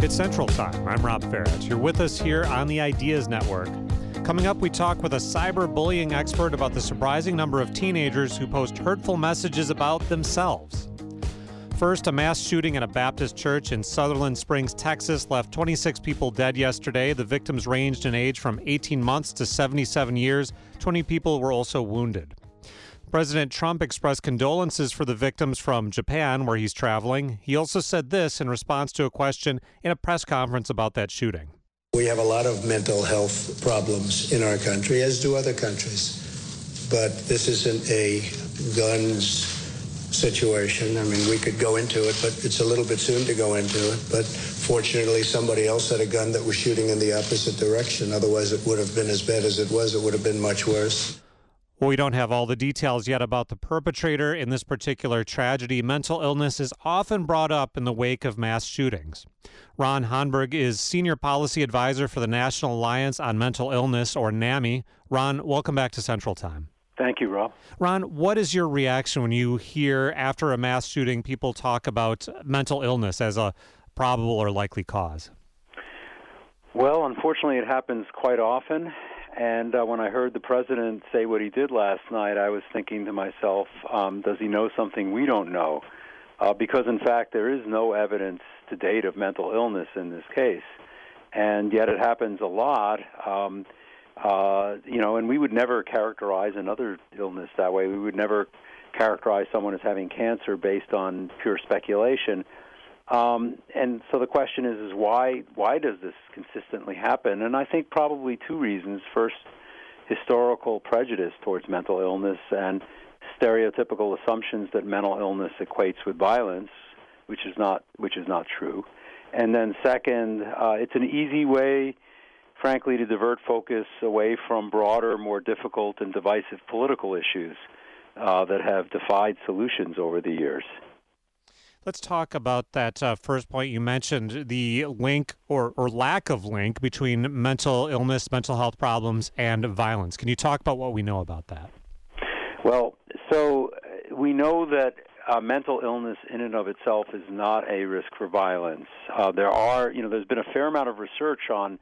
It's Central Time. I'm Rob Ferret. You're with us here on the Ideas Network. Coming up, we talk with a cyberbullying expert about the surprising number of teenagers who post hurtful messages about themselves. First, a mass shooting in a Baptist church in Sutherland Springs, Texas, left 26 people dead yesterday. The victims ranged in age from 18 months to 77 years. 20 people were also wounded. President Trump expressed condolences for the victims from Japan, where he's traveling. He also said this in response to a question in a press conference about that shooting. We have a lot of mental health problems in our country, as do other countries. But this isn't a guns situation. I mean, we could go into it, but it's a little bit soon to go into it. But fortunately, somebody else had a gun that was shooting in the opposite direction. Otherwise, it would have been as bad as it was. It would have been much worse. Well, we don't have all the details yet about the perpetrator in this particular tragedy. Mental illness is often brought up in the wake of mass shootings. Ron Honberg is Senior Policy Advisor for the National Alliance on Mental Illness, or NAMI. Ron, welcome back to Central Time. Thank you, Rob. Ron, what is your reaction when you hear, after a mass shooting, people talk about mental illness as a probable or likely cause? Well, unfortunately, it happens quite often. And when I heard the president say what he did last night, I was thinking to myself, does he know something we don't know? Because, in fact, there is no evidence to date of mental illness in this case. And yet it happens a lot, and we would never characterize another illness that way. We would never characterize someone as having cancer based on pure speculation. And so the question is why does this consistently happen? And I think probably two reasons. First, historical prejudice towards mental illness and stereotypical assumptions that mental illness equates with violence, which is not true. And then second, it's an easy way, frankly, to divert focus away from broader, more difficult and divisive political issues that have defied solutions over the years. Let's talk about that first point you mentioned, the link or lack of link between mental illness, mental health problems, and violence. Can you talk about what we know about that? Well, so we know that mental illness in and of itself is not a risk for violence. There's been a fair amount of research on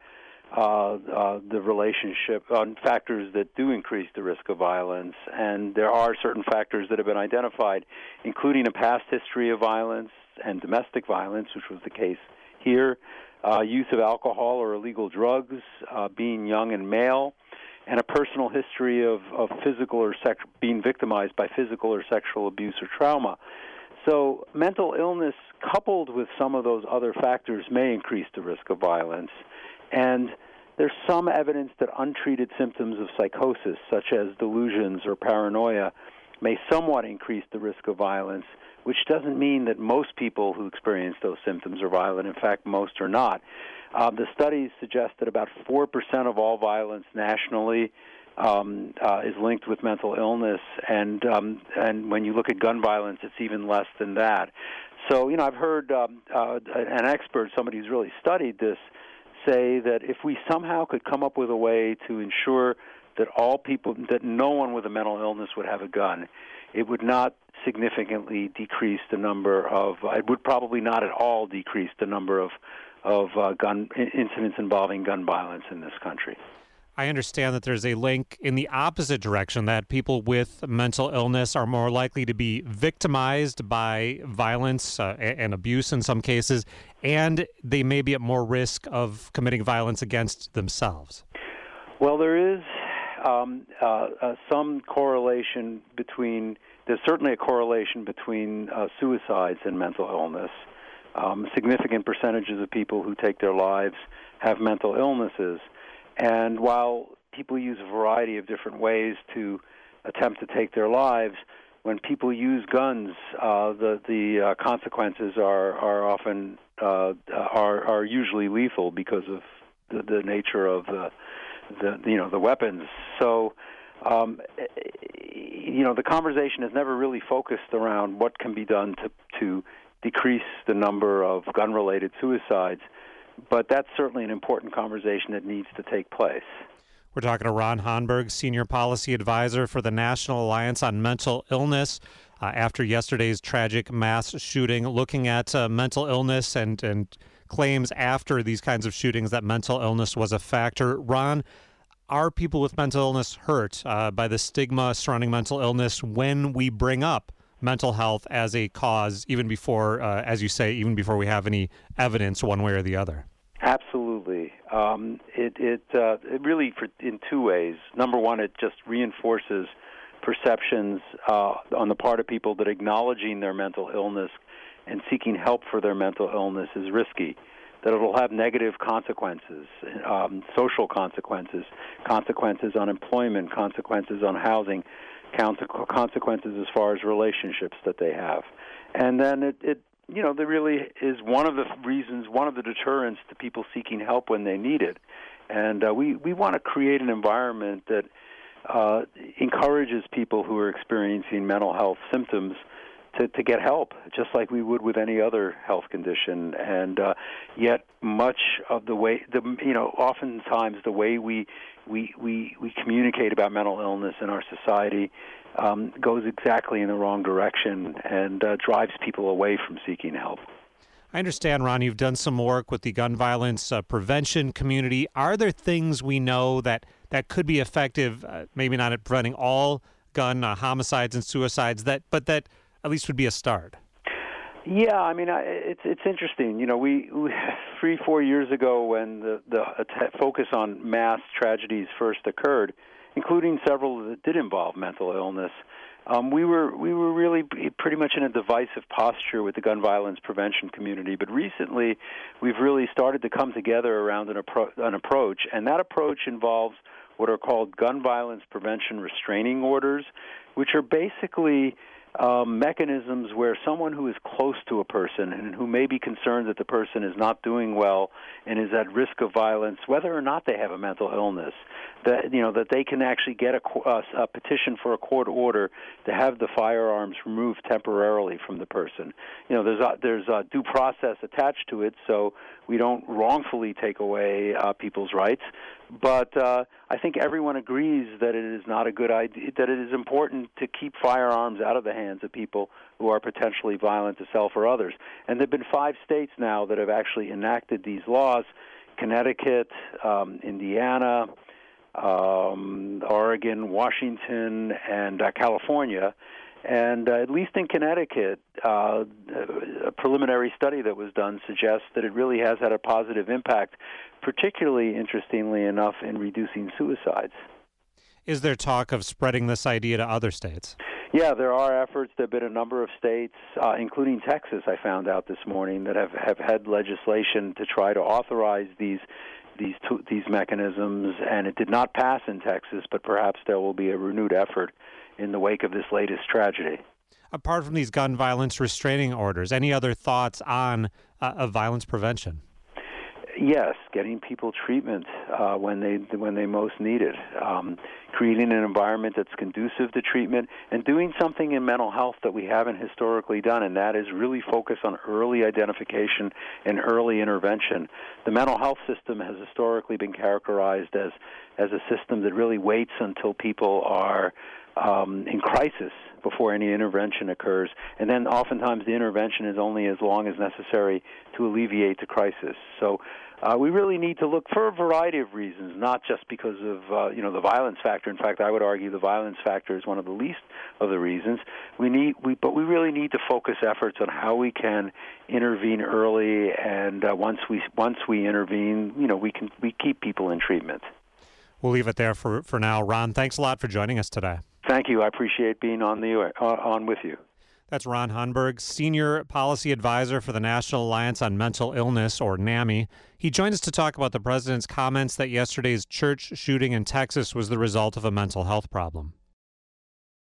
the relationship, on factors that do increase the risk of violence, and there are certain factors that have been identified, including a past history of violence and domestic violence, which was the case here, use of alcohol or illegal drugs, being young and male, and a personal history of physical or being victimized by physical or sexual abuse or trauma. So mental illness, coupled with some of those other factors, may increase the risk of violence. And there's some evidence that untreated symptoms of psychosis, such as delusions or paranoia, may somewhat increase the risk of violence, which doesn't mean that most people who experience those symptoms are violent. In fact, most are not. The studies suggest that about 4% of all violence nationally is linked with mental illness, and when you look at gun violence, it's even less than that. So, I've heard an expert, somebody who's really studied this, say that if we somehow could come up with a way to ensure that that no one with a mental illness would have a gun, it would not significantly decrease the number of, it would probably not at all decrease the number of gun incidents involving gun violence in this country. I understand that there's a link in the opposite direction, that people with mental illness are more likely to be victimized by violence and abuse in some cases, and they may be at more risk of committing violence against themselves. Well, there is some correlation there's certainly a correlation between suicides and mental illness. Significant percentages of people who take their lives have mental illnesses. And while people use a variety of different ways to attempt to take their lives, when people use guns, the consequences are often are usually lethal because of the nature of the weapons. So, the conversation has never really focused around what can be done to decrease the number of gun-related suicides. But that's certainly an important conversation that needs to take place. We're talking to Ron Honberg, Senior Policy Advisor for the National Alliance on Mental Illness. After yesterday's tragic mass shooting, looking at mental illness and claims after these kinds of shootings that mental illness was a factor. Ron, are people with mental illness hurt by the stigma surrounding mental illness when we bring up mental health as a cause, even before, as you say, even before we have any evidence one way or the other? Absolutely. It really, in two ways. Number one, it just reinforces perceptions on the part of people that acknowledging their mental illness and seeking help for their mental illness is risky, that it will have negative consequences, social consequences, consequences on employment, consequences on housing, consequences as far as relationships that they have. And then there really is one of the reasons, one of the deterrents to people seeking help when they need it. And we want to create an environment that encourages people who are experiencing mental health symptoms to get help, just like we would with any other health condition. And yet, much of the way, oftentimes the way we communicate about mental illness in our society goes exactly in the wrong direction and drives people away from seeking help. I understand, Ron, you've done some work with the gun violence prevention community. Are there things we know that could be effective, maybe not at preventing all gun homicides and suicides, but that at least would be a start? Yeah, I mean, it's interesting. We 3-4 years ago, when the focus on mass tragedies first occurred, including several that did involve mental illness, we were really pretty much in a divisive posture with the gun violence prevention community. But recently, we've really started to come together around an approach, and that approach involves what are called gun violence prevention restraining orders, which are basically mechanisms where someone who is close to a person and who may be concerned that the person is not doing well and is at risk of violence, whether or not they have a mental illness, that they can actually get a petition for a court order to have the firearms removed temporarily from the person. There's a due process attached to it, so we don't wrongfully take away people's rights. But I think everyone agrees that it is not a good idea, that it is important to keep firearms out of the hands of people who are potentially violent to self or others. And there have been 5 states now that have actually enacted these laws: Connecticut, Indiana, Oregon, Washington, and California. And at least in Connecticut, a preliminary study that was done suggests that it really has had a positive impact, particularly, interestingly enough, in reducing suicides. Is there talk of spreading this idea to other states? Yeah, there are efforts. There have been a number of states, including Texas, I found out this morning, that have had legislation to try to authorize these mechanisms, and it did not pass in Texas, but perhaps there will be a renewed effort in the wake of this latest tragedy. Apart from these gun violence restraining orders, any other thoughts on violence prevention? Yes, getting people treatment when they most need it, creating an environment that's conducive to treatment, and doing something in mental health that we haven't historically done, and that is really focus on early identification and early intervention. The mental health system has historically been characterized as a system that really waits until people are in crisis before any intervention occurs, and then oftentimes the intervention is only as long as necessary to alleviate the crisis. So we really need to look for a variety of reasons, not just because of the violence factor. In fact, I would argue the violence factor is one of the least of the reasons. But we really need to focus efforts on how we can intervene early, and once we intervene, we keep people in treatment. We'll leave it there for now. Ron, thanks a lot for joining us today. Thank you. I appreciate being on with you. That's Ron Hunberg, Senior Policy Advisor for the National Alliance on Mental Illness, or NAMI. He joined us to talk about the president's comments that yesterday's church shooting in Texas was the result of a mental health problem.